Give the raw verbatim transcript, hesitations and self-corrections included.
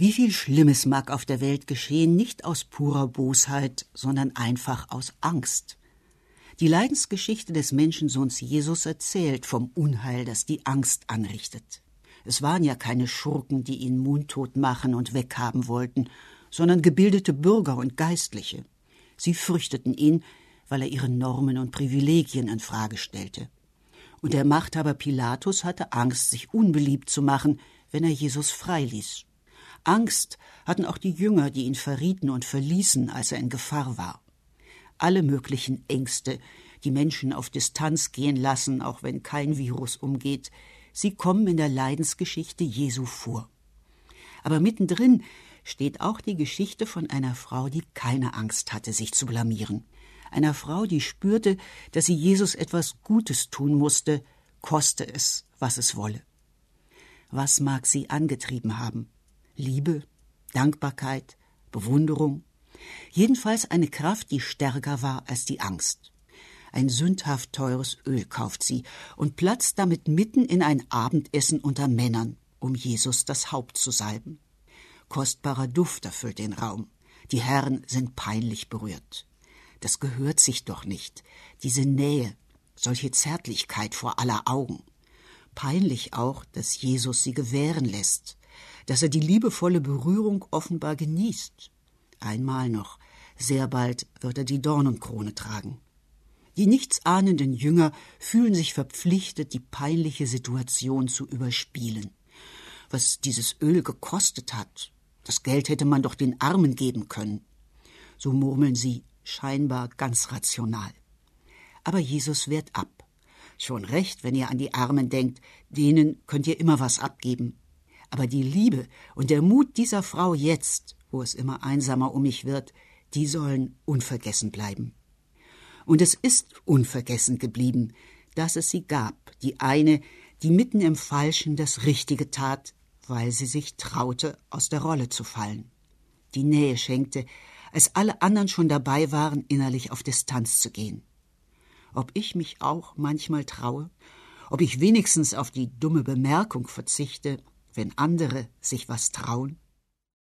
Wie viel Schlimmes mag auf der Welt geschehen, nicht aus purer Bosheit, sondern einfach aus Angst. Die Leidensgeschichte des Menschensohns Jesus erzählt vom Unheil, das die Angst anrichtet. Es waren ja keine Schurken, die ihn mundtot machen und weghaben wollten, sondern gebildete Bürger und Geistliche. Sie fürchteten ihn, weil er ihre Normen und Privilegien in Frage stellte. Und der Machthaber Pilatus hatte Angst, sich unbeliebt zu machen, wenn er Jesus freiließ. Angst hatten auch die Jünger, die ihn verrieten und verließen, als er in Gefahr war. Alle möglichen Ängste, die Menschen auf Distanz gehen lassen, auch wenn kein Virus umgeht, sie kommen in der Leidensgeschichte Jesu vor. Aber mittendrin steht auch die Geschichte von einer Frau, die keine Angst hatte, sich zu blamieren. Einer Frau, die spürte, dass sie Jesus etwas Gutes tun musste, koste es, was es wolle. Was mag sie angetrieben haben? Liebe, Dankbarkeit, Bewunderung? Jedenfalls eine Kraft, die stärker war als die Angst. Ein sündhaft teures Öl kauft sie und platzt damit mitten in ein Abendessen unter Männern, um Jesus das Haupt zu salben. Kostbarer Duft erfüllt den Raum. Die Herren sind peinlich berührt. Das gehört sich doch nicht. Diese Nähe, solche Zärtlichkeit vor aller Augen. Peinlich auch, dass Jesus sie gewähren lässt, dass er die liebevolle Berührung offenbar genießt. Einmal noch, sehr bald wird er die Dornenkrone tragen. Die nichtsahnenden Jünger fühlen sich verpflichtet, die peinliche Situation zu überspielen. Was dieses Öl gekostet hat, das Geld hätte man doch den Armen geben können. So murmeln sie, scheinbar ganz rational. Aber Jesus wehrt ab. Schon recht, wenn ihr an die Armen denkt, denen könnt ihr immer was abgeben. Aber die Liebe und der Mut dieser Frau jetzt, wo es immer einsamer um mich wird, die sollen unvergessen bleiben. Und es ist unvergessen geblieben, dass es sie gab, die eine, die mitten im Falschen das Richtige tat, weil sie sich traute, aus der Rolle zu fallen. Die Nähe schenkte, als alle anderen schon dabei waren, innerlich auf Distanz zu gehen. Ob ich mich auch manchmal traue, ob ich wenigstens auf die dumme Bemerkung verzichte, wenn andere sich was trauen?